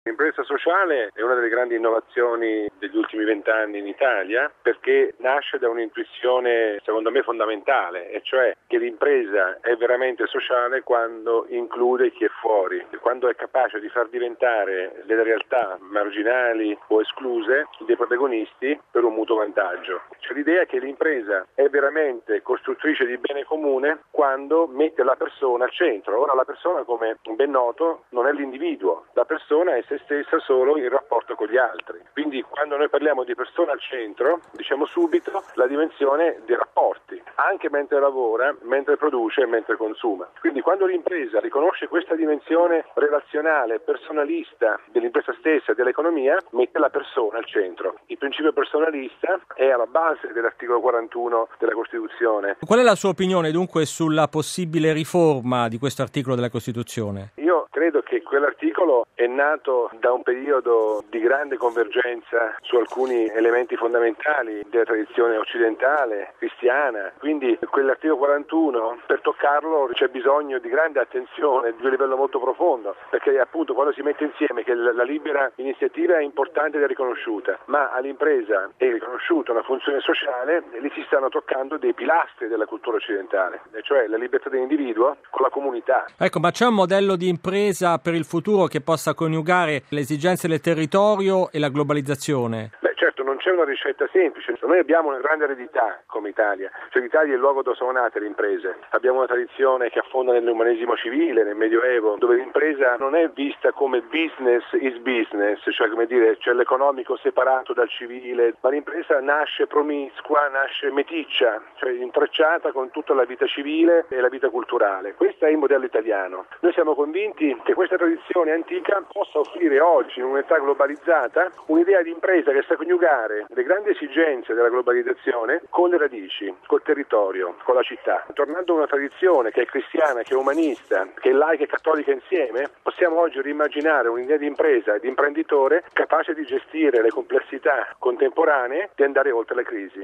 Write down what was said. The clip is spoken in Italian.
L'impresa sociale è una delle grandi innovazioni degli ultimi 20 anni in Italia, perché nasce da un'intuizione secondo me fondamentale, e cioè che l'impresa è veramente sociale quando include chi è fuori, quando è capace di far diventare delle realtà marginali o escluse dei protagonisti per un mutuo vantaggio. C'è l'idea che l'impresa è veramente costruttrice di bene comune quando mette la persona al centro. Ora la persona, come ben noto, non è l'individuo, la persona è se stessa solo in rapporto con gli altri. Quindi quando noi parliamo di persona al centro, diciamo subito la dimensione dei rapporti, anche mentre lavora, mentre produce e mentre consuma. Quindi quando l'impresa riconosce questa dimensione relazionale, personalista dell'impresa stessa e dell'economia, mette la persona al centro. Il principio personalista è alla base dell'articolo 41 della Costituzione. Qual è la sua opinione dunque sulla possibile riforma di questo articolo della Costituzione? Io credo che quell'articolo è nato da un periodo di grande convergenza su alcuni elementi fondamentali della tradizione occidentale, cristiana. Quindi quell'articolo 41, per toccarlo c'è bisogno di grande attenzione, di un livello molto profondo, perché appunto quando si mette insieme che la libera iniziativa è importante ed è riconosciuta, ma all'impresa è riconosciuta una funzione sociale, e lì si stanno toccando dei pilastri della cultura occidentale, e cioè la libertà dell'individuo con la comunità. Ecco, ma c'è un modello di impresa per il futuro che possa coniugare le esigenze del territorio e la globalizzazione? Certo, non c'è una ricetta semplice. Noi abbiamo una grande eredità come Italia, cioè l'Italia è il luogo dove sono nate le imprese. Abbiamo una tradizione che affonda nell'umanesimo civile, nel Medioevo, dove l'impresa non è vista come business is business, cioè come dire, c'è l'economico separato dal civile, ma l'impresa nasce promiscua, nasce meticcia, cioè intrecciata con tutta la vita civile e la vita culturale. Questo è il modello italiano. Noi siamo convinti che questa tradizione antica possa offrire oggi, in un'età globalizzata, un'idea di impresa che sa coniugare le grandi esigenze della globalizzazione con le radici, col territorio, con la città. Tornando a una tradizione che è cristiana, che è umanista, che è laica e cattolica insieme, possiamo oggi rimmaginare un'idea di impresa e di imprenditore capace di gestire le complessità contemporanee e andare oltre le crisi.